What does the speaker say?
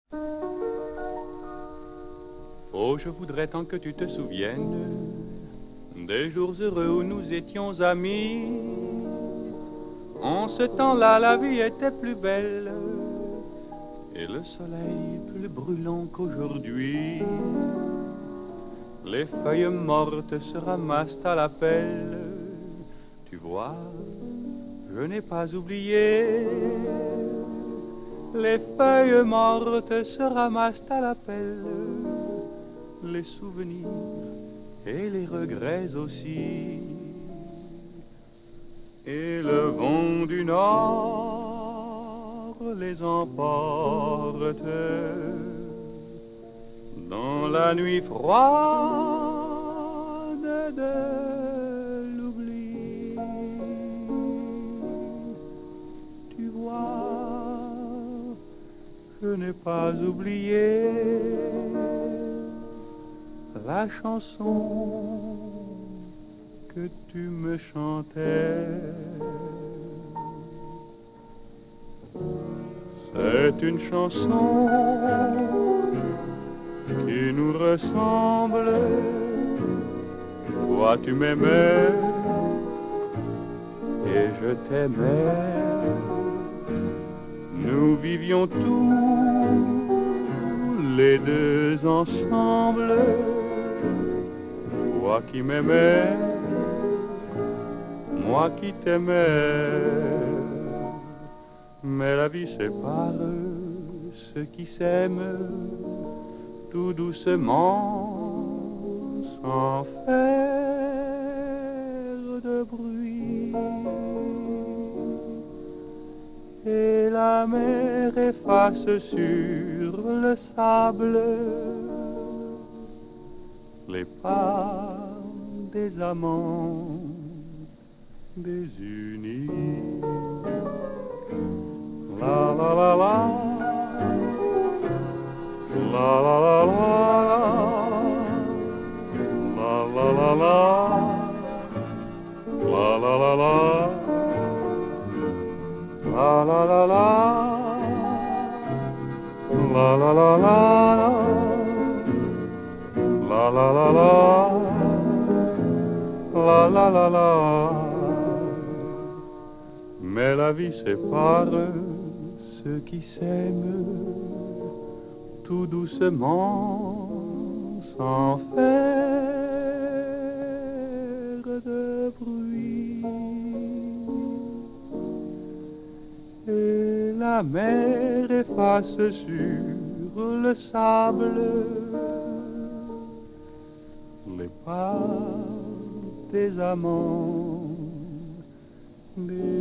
Oh, je voudrais tant que tu te souviennes des jours heureux où nous étions amis. En ce temps-là, la vie était plus belle et le soleil plus brûlant qu'aujourd'hui. Les feuilles mortes se ramassent à la pelle. Tu vois, je n'ai pas oublié. Les feuilles mortes se ramassent à la pelle. Les souvenirs et les regrets aussi. Et le vent du nord les emporte dans la nuit froide de l'oubli. Tu vois, je n'ai pas oublié la chanson que tu me chantais. C'est une chanson qui nous ressemble. Toi tu m'aimais et je t'aimais. Nous vivions tous les deux ensemble. Toi qui m'aimais, moi qui t'aimais. Mais la vie sépare ceux qui s'aiment tout doucement, sans faire de bruit. Et la mer efface sur le sable les pas des amants désunis. La la la la, la la la la, la la la la, la la la la, la la la la, la la la la, la la la la, la la la la. Mais la vie sépare ceux qui s'aiment tout doucement, sans faire de bruit. Et la mer efface sur le sable les pas des amants.